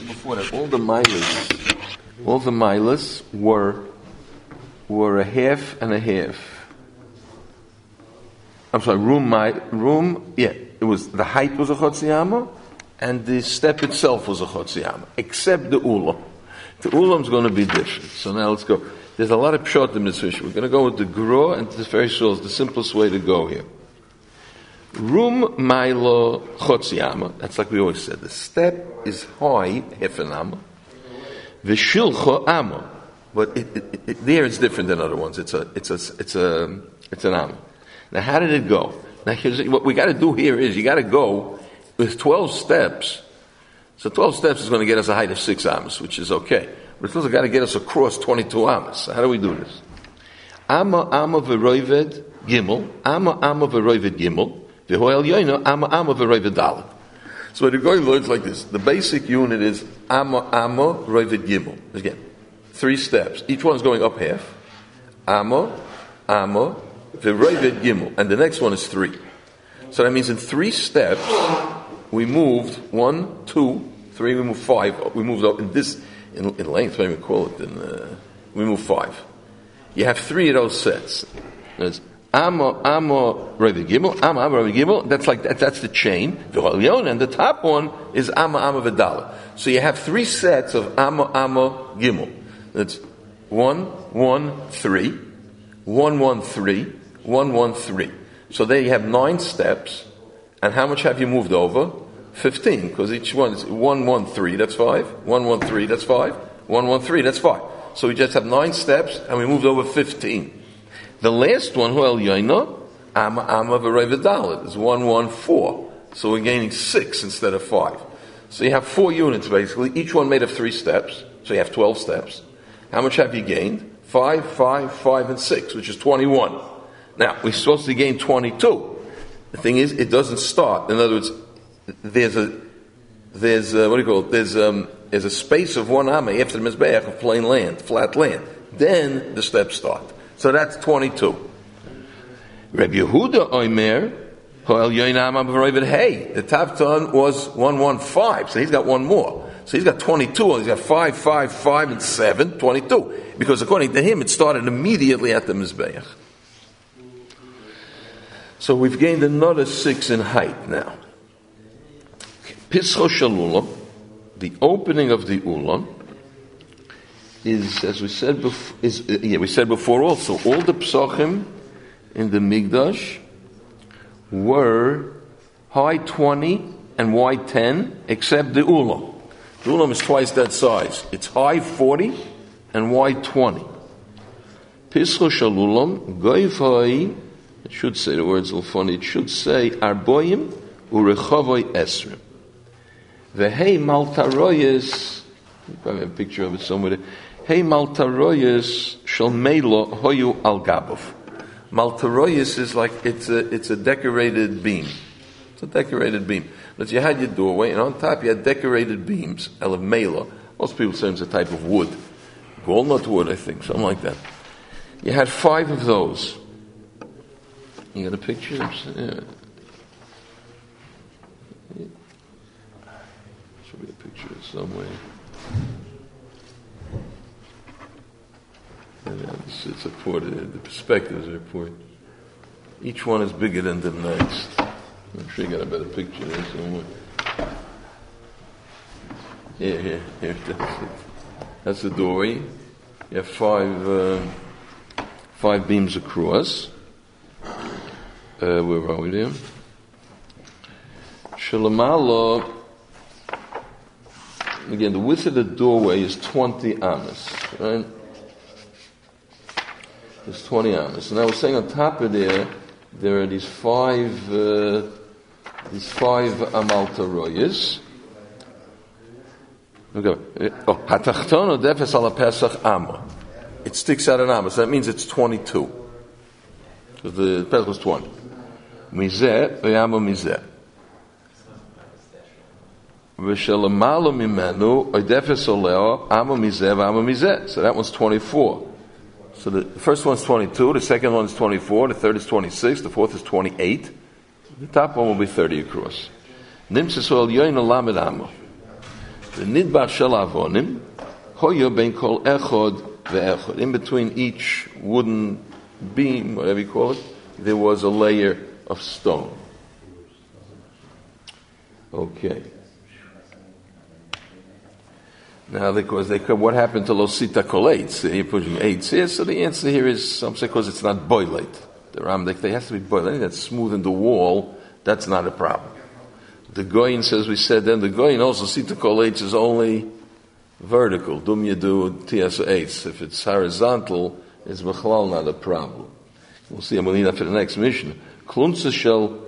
before that, all the milas were a half and a half. I'm sorry, it was, the height was a chotziyama, and the step itself was a chotziyama, except the ulam. The ulam's going to be different. So now let's go. There's a lot of pshat in this issue. We're going to go with the gra, and the very shul is the simplest way to go here. Rum Milo Chotziyama, that's like we always said. The step is high, half an amma. Vishilcha amma. But there it's different than other ones. It's an amma. Now how did it go? Now here's what we got to do here is you got to go with 12 steps. So 12 steps is going to get us a height of 6 ammas, which is okay. But it's also got to get us across 22 ammas. So how do we do this? Amma v'roived gimel. Amma v'roived gimel. V'hoel yoyno amma v'roived dalet. So the going learns like this. The basic unit is amma roived gimel. Again, 3 steps. Each one is going up half. Amma v'roived gimel. And the next one is 3. So that means in 3 steps, we moved 1, 2, 3, we moved 5. We moved up in this, in length, what do we call it? We moved 5. You have 3 of those sets. There's Amma Ravid Gimel, that's the chain. And the top one is Amma Vidala. So you have 3 sets of Amma Gimel. That's 1, 1, 3, 1, 1, 3, 1, 1, 3. So there you have 9 steps. And how much have you moved over? 15, because each one is 1, 1, 3, that's 5. 1, 1, 3, that's 5. 1, 1, 3, that's 5. So we just have 9 steps, and we moved over 15. The last one, Huel Yaina, Amma V'Revidalit, is 1, 1, 4. So we're gaining 6 instead of 5. So you have 4 units basically, each one made of 3 steps. So you have 12 steps. How much have you gained? 5, 5, 5, and 6, which is 21. Now, we're supposed to gain 22. The thing is, it doesn't start. In other words, there's a space of 1 amma after the mizbeach of plain land, flat land. Then the steps start. So that's 22. Rabbi Yehuda Omer, Hoel Yoinam Avarovid Hey. The Tavton was 115, so he's got 1 more. So he's got 22, he's got 5, 5, 5, and 7, 22. Because according to him, it started immediately at the mizbeach. So we've gained another 6 in height now. Pischo Shalulam, the opening of the ulam, is, as we said before, we said before also, all the psachim in the Migdash were high 20 and wide 10, except the ulam. The ulam is twice that size. It's high 40 and wide 20. Pischo Shalulam, goyvai, it should say, the word's a little funny, it should say, Arboim urechavoi esrim. Vehei maltaroyes, probably have a picture of it somewhere. Hey maltaroyes shal meilo hoyu al gabov. Maltaroyes is like, it's a decorated beam. It's a decorated beam. But you had your doorway, and on top you had decorated beams, el meilo. Most people say it's a type of wood. Walnut wood, I think, something like that. You had 5 of those. You got a picture? Yeah. Should be a picture somewhere. It's a port, the perspectives are important. Each one is bigger than the next. I'm sure you got a better picture there somewhere. Here. That's the doorway. You have 5 beams across. Where are we there? Shalamala. Again, the width of the doorway is 20 amas, right? It's 20 amas. And I was saying on top of there are these 5 amaltaroyas. Okay. Hatachtono defes ala pesach amma. It sticks out an amma, so that means it's 22. So the pesach was 20. Mizeh, v'yama mizeh. V'shalamalo mimenu, oidefes oleo, amma mizeh, v'ama mizeh. So that one's 24. So the first one's 22, the second one is 24, the third is 26, the fourth is 28. The top one will be 30 across. Nimtzes ol yoyin lamed amma. The nidbar shel avonim, hoyo ben kol echod ve'echod. In between each wooden beam, whatever you call it, there was a layer of stone. Okay. Now, because what happened to Losita Kolates? You're putting 8 here, so the answer here is, some say, because it's not boilate. The Ramdek, they have to be boiled. Anything that's smooth in the wall, that's not a problem. The Goyin says, we said then, the Goyin also, Sita Kolates is only vertical. Dum Yedu Tias 8. If it's horizontal, it's Bechlal not a problem. We'll see, I'm going to need that for the next mission. Klunze shel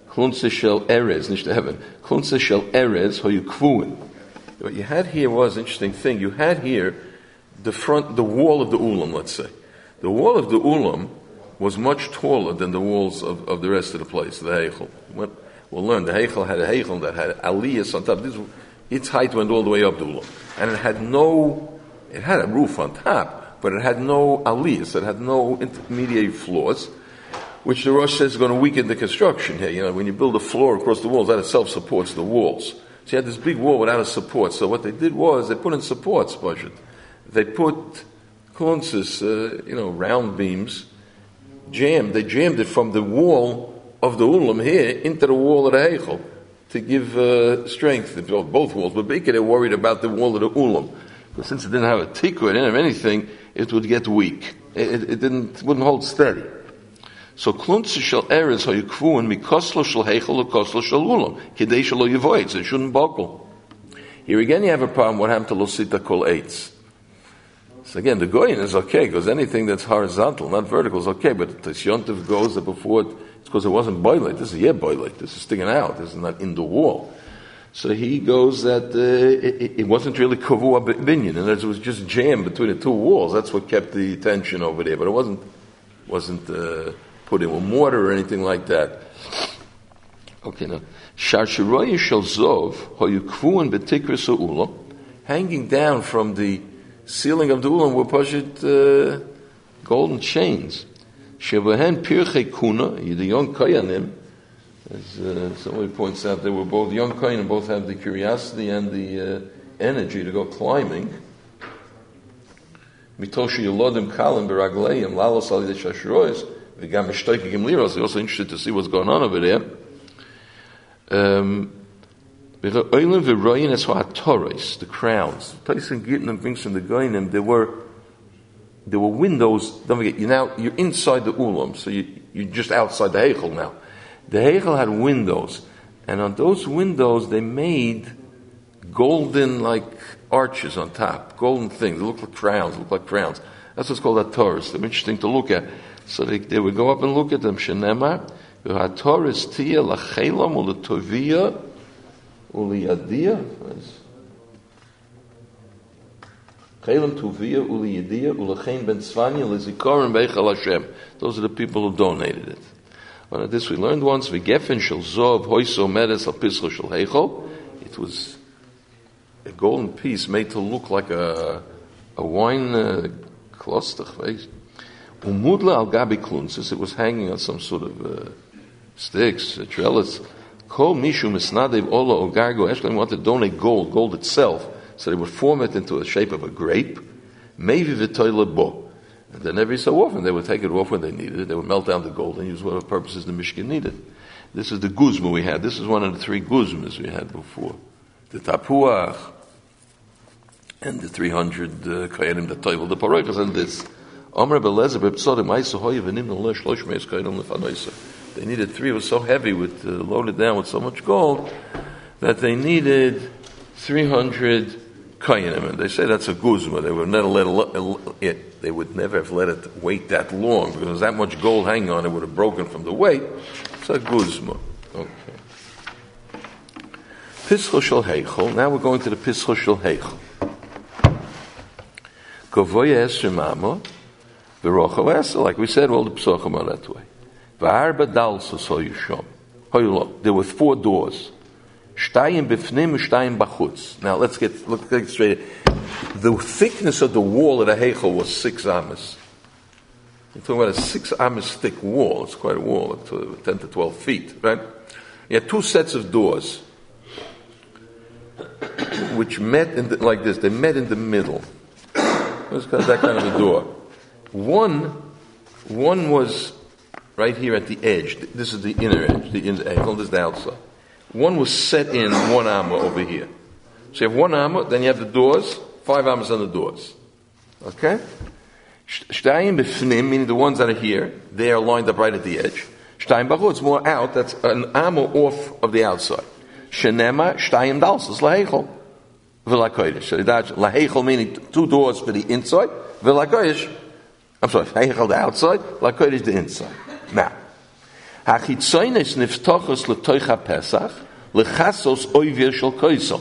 Erez, nicht heaven. Klunze shel Erez, ho you kvuin. What you had here was an interesting thing. You had here the wall of the ulam, let's say. The wall of the ulam was much taller than the walls of the rest of the place, the heichel. We'll learn the heichel had a heichel that had aliyas on top. Its height went all the way up the ulam. And it had a roof on top, but it had no aliyas, it had no intermediate floors, which the Rosh says is going to weaken the construction here. You know, when you build a floor across the walls, that itself supports the walls. So you had this big wall without a support. So what they did was they put in supports, budget. They put konsis, round beams, They jammed it from the wall of the ulam here into the wall of the heichel to give strength. Both walls, but Baker they worried about the wall of the ulam. But since it didn't have a tikkur, it didn't have anything, it would get weak. It wouldn't hold steady. So klunze shel erez ho yikvuin mikoslo shel heichel lekoslo shel ulam kidei shelo yivoid. So it shouldn't buckle. Here again, you have a problem. What happened to Losita Kol Eitz? So again, the goyin is okay because anything that's horizontal, not vertical, is okay. But the Yontiv goes that before it's because it wasn't boilate. This is boilate. This is sticking out. This is not in the wall. So he goes that it wasn't really kavua binyan, and it was just jammed between the two walls. That's what kept the tension over there. But it wasn't put in with mortar or anything like that. Okay, now Sharshiroya shel Zov hoyukvuin betikris ulam, hanging down from the ceiling of the ulam were pashut golden chains. Shevahen pirchei kuna, the young koyanim, as somebody points out, they were both young koyanim, both have the curiosity and the energy to go climbing. Mitoshi yolodim kalim beragleim lalos al yidei Sharshiroyas. They're also interested to see what's going on over there. The crowns. The place in Gittin brings from the Goinim, there were windows. Don't forget, you're inside the ulam, so you're just outside the heichel now. The heichel had windows, and on those windows they made golden like arches on top, golden things. They look like crowns. That's what's called a Taurus. They're interesting to look at. So they would go up and look at them. Shenemar, v'hatoris tia lachelam u'letovia u'liyadia. Chelam tovia u'liyadia u'lechein ben tzvanya l'zikorim beichal Hashem. Those are the people who donated it. Well, this we learned once. V'gefen shel zov hoiso meres al pischo shel heichol. It was a golden piece made to look like a wine cluster. Umudla al gabi klunsis, it was hanging on some sort of sticks, trellis. Kol mishu misnadev ola ogargo eshlam wanted to donate gold itself, so they would form it into the shape of a grape. Maybe v'toyle bo, and then every so often they would take it off when they needed it. They would melt down the gold and use whatever purposes the Mishkan needed. This is the guzma we had. This is one of the 3 guzmas we had before: the tapuach and the 300 kayanim, the toivel, the paroikas, and this. They needed 3. It was so heavy, loaded down with so much gold, that they needed 300 kayanim. And they say that's a guzma. They would never have let it wait that long because there was that much gold hanging on it would have broken from the weight. It's a guzma. Okay. Pischo shel heichel. Now we're going to the pischo shel heichel. Govoya esrim amo. Like we said, all the psachim are that way. There were 4 doors. Now let's get straight. The thickness of the wall of the heichel was 6 amas. You're talking about a 6 amas thick wall. It's quite a wall, 10 to 12 feet, right? You had 2 sets of doors. which met like this. They met in the middle. It was that kind of a door. One was right here at the edge. This is the inner edge. The inner edge. This is the outside. One was set in one amma over here. So you have one amma, then you have the doors. 5 ammas on the doors. Okay? Shtayim b'fnim, meaning the ones that are here, they are lined up right at the edge. Shtayim b'chu, it's more out, that's an amma off of the outside. Shenema, shtayim dalsas, lahechel, v'lakoydish. Lahechel meaning 2 doors for the inside, v'lakoydish, I'm sorry, lahechel the outside, lakoydish the inside. Now, hachitzoynes niftochos l'toich pesach lechasos oivir shel koisel.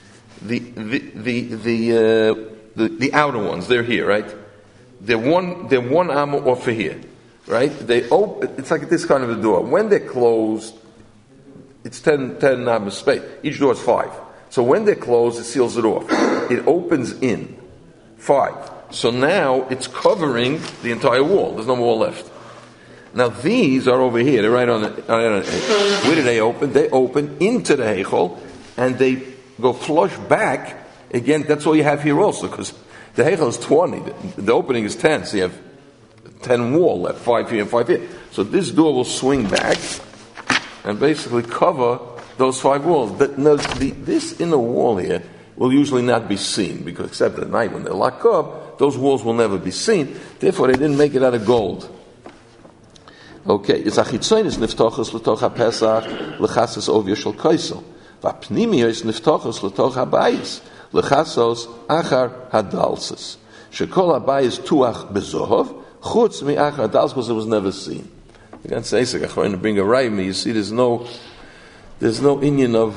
The outer ones, they're here, right? They're one amma off of here, right? They open. It's like this kind of a door. When they're closed, it's 10 amma space. Each door is 5. So when they're closed, it seals it off. It opens in 5. So now it's covering the entire wall. There's no wall left. Now these are over here. They're right on the edge. Where do they open? They open into the heichol, and they go flush back. Again, that's all you have here also, because the heichel is 20. The opening is 10, so you have 10 wall left, 5 here and 5 here. So this door will swing back and basically cover those 5 walls. But no, this inner wall here will usually not be seen, because except at night when they're locked up, those walls will never be seen. Therefore, they didn't make it out of gold. Okay, it's achitzonis niftochos l'toch ha-pesach l'chasos ovir shel koisel. V'apnimiyos niftochos l'toch ha-bayis l'chasos achar hadalsis. Shekol ha-bayis tuach bezohov chutz mi-achar hadalsis, because it was never seen. You can't say, I'm going to bring a raymi. You see, there's no inyan of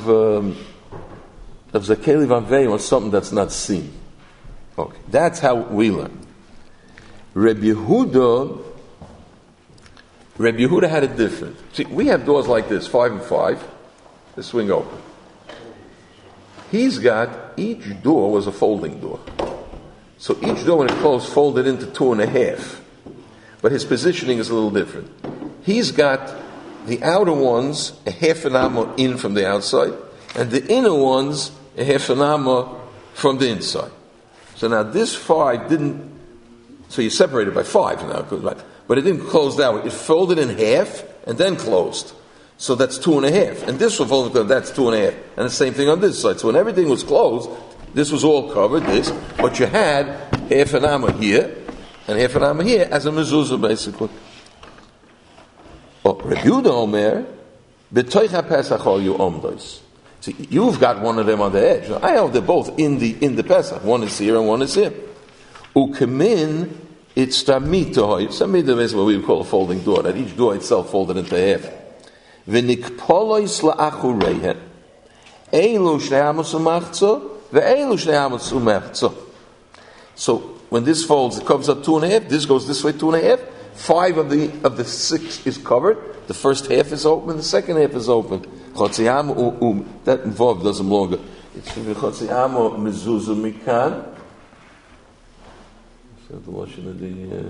zakeli vanvei or something that's not seen. Okay, that's how we learn. Rabbi Yehuda had it different. See, we have doors like this, 5 and 5. They swing open. He's got, each door was a folding door. So each door when it closed folded into 2.5. But his positioning is a little different. He's got the outer ones a half an amma in from the outside, and the inner ones a half an amma from the inside. So now this 5 didn't, so you separated by 5 now, but it didn't close that way. It folded in half and then closed. So that's 2.5. And this will fold, that's 2.5. And the same thing on this side. So when everything was closed, this was all covered, this, but you had half an amma here and half an amma here as a mezuzah, basically. Oh, Reb Yehuda Omer, b'toich ha-pesach all you omdos. See, you've got one of them on the edge. I have they're both in the Pesach. One is here and one is here. Ukemin, it's tamitoy. Tamitoy is what we would call a folding door. That each door itself folded into half. V'nikpolois la'achureihen. Eilu shnei amos umachzo, ve'eilu shnei amos umachzo. So when this folds, it comes up 2.5. This goes this way 2.5. 5 of the 6 is covered. The first half is open. The second half is open. That involved doesn't longer. It's chotziamo mezuzah mikan. The lotion of the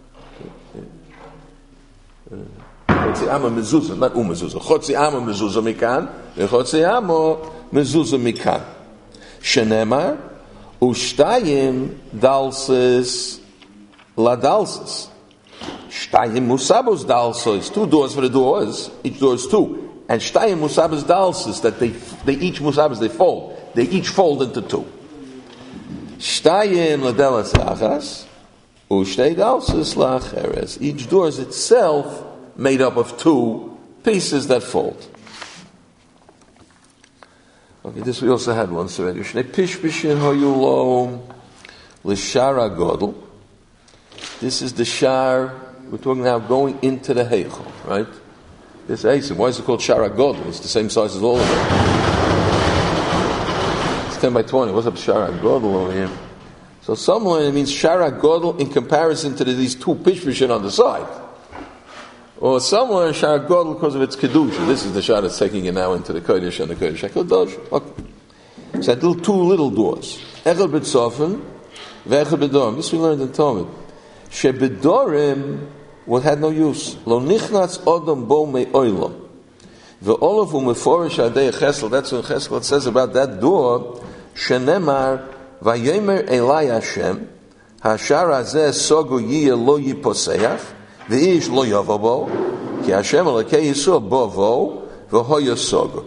chotziamo mezuzah, not umezuzah. Chotziamo mezuzah mikan. Chotziamo mezuzah mikan. Shenemar ushtayim dalsis la dalsis. Shtayim musabos dalsis. 2 doors for the doors. Each door is 2. And shtayim musabos dalsis, that they each musabos they fold. They each fold into 2. Shtayim ladelas achas, ushtay dalsis lacheres. Each door is itself made up of 2 pieces that fold. Okay, this we also had once already. Shnei pishpishin hoyulo l'shara godel. This is the shar. We're talking now going into the heichel, right? This Eisim. Why is it called Shara Godel? It's the same size as all of them. It's 10 by 20. What's up Shara Godel over here? So somewhere it means Shara Godel in comparison to these 2 pishpishin on the side. Or somewhere Shara Godel because of its kedusha. This is the shar that's taking it now into the Kodesh and the Kodesh HaKadosh. Okay. So that 2 little doors. Echel b'tzofen, ve'echel b'dorim. This we learned in Talmud. Shebedorim, what had no use. Lo nichnatz odom bo me'oilom. Ve'olav u'meforish adei chesel. That's when Chesel says about that door, shenemar vayemer Elai Hashem hashar hazeh sogu yiyeh lo yiposeach v'ish lo yavabo ki Hashem Elokei Yisrael bovo v'hoya sogu.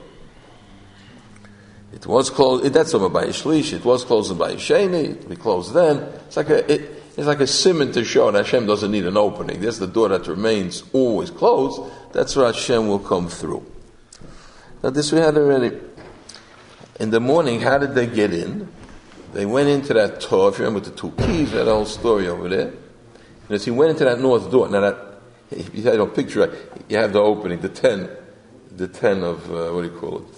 It was closed. That's over by Shlish. It was closed by Sheni. We closed then. It's like a simon to show that Hashem doesn't need an opening. There's the door that remains always closed. That's where Hashem will come through. Now this we had already. In the morning, how did they get in? They went into that door. If you remember the two keys, that whole story over there. And as he went into that north door, now that if you had a picture, you have the opening, the 10 of what do you call it?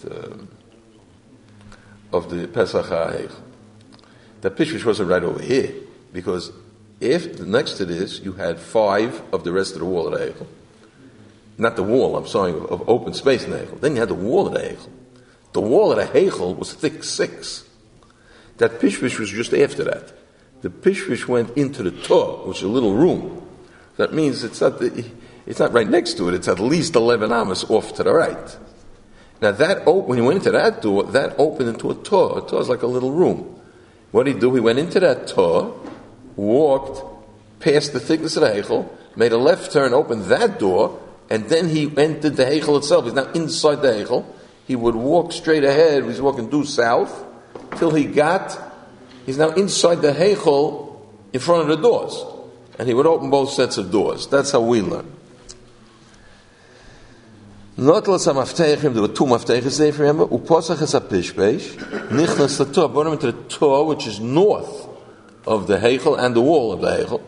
Of the Pesach HaHeichel. The Pishvish wasn't right over here, because if next to this you had 5 of the rest of the wall of the Heichel, not the wall, I'm sorry, of open space in the Heichel. Then you had the wall of the Heichel. The wall of the Heichel was thick 6. That Pishvish was just after that. The Pishvish went into the Torah, which is a little room. That means it's not right next to it. It's at least 11 amas off to the right. Now when he went into that door, that opened into a Torah. A Torah is like a little room. What did he do? He went into that Torah, walked past the thickness of the Heichel, made a left turn, opened that door, and then he entered the Heichel itself. He's now inside the Heichel. He would walk straight ahead. He's walking due south till he's now inside the Heichel in front of the doors. And he would open both sets of doors. That's how we learn. Notlas HaMafteichim, there were 2 Mafteiches there, if you remember. Uposach es HaPishpeish, Nichnas LaTorah, brought him into the Torah, which is north of the Heichel and the wall of the Heichel.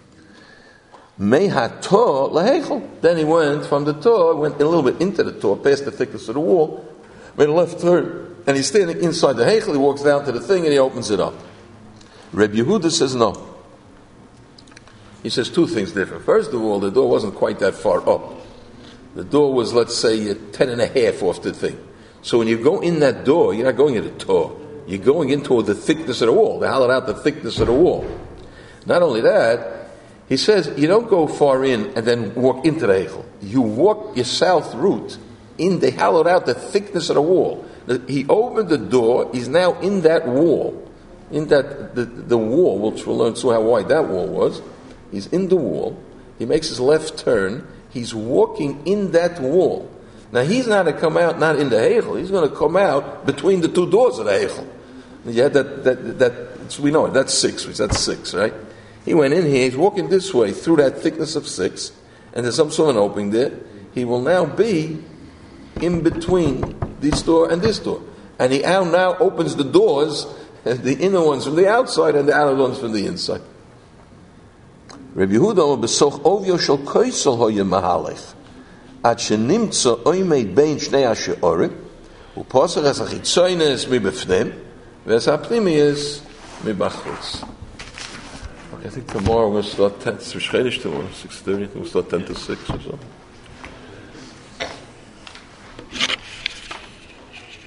Meha-Torah LaHeichel. Then he went from the Torah, went a little bit into the Torah, past the thickness of the wall, made a left turn, and he's standing inside the Heichel. He walks down to the thing and he opens it up. Reb Yehuda says no. He says 2 things different. First of all, the door wasn't quite that far up. The door was, let's say, 10 and a half off the thing. So when you go in that door, you're not going into the Torah. You're going into the thickness of the wall. They hollowed out the thickness of the wall. Not only that, he says, you don't go far in and then walk into the Heichel. You walk your south route in. They hollowed out the thickness of the wall. He opened the door. He's now in that wall. In that the wall, which we'll learn soon how wide that wall was. He's in the wall. He makes his left turn. He's walking in that wall. Now he's not going to come out not in the Heichel. He's going to come out between the 2 doors of the Heichel. Yeah, we know it. That's 6. That's 6, right? He went in here. He's walking this way through that thickness of 6, and there's some sort of an opening there. He will now be in between this door and this door, and he now opens the doors, the inner ones from the outside and the outer ones from the inside. Rabbi Yehuda besoch ovyo shel koisel hoye mahalech ad shenimtza oimed bein shnei hasheorim uposach es achitzoynes mibefnem v'es hapnimiyes mibachutz. Okay, I think tomorrow we're going to start 10 to 6:30. We'll start 10 to 6 or so.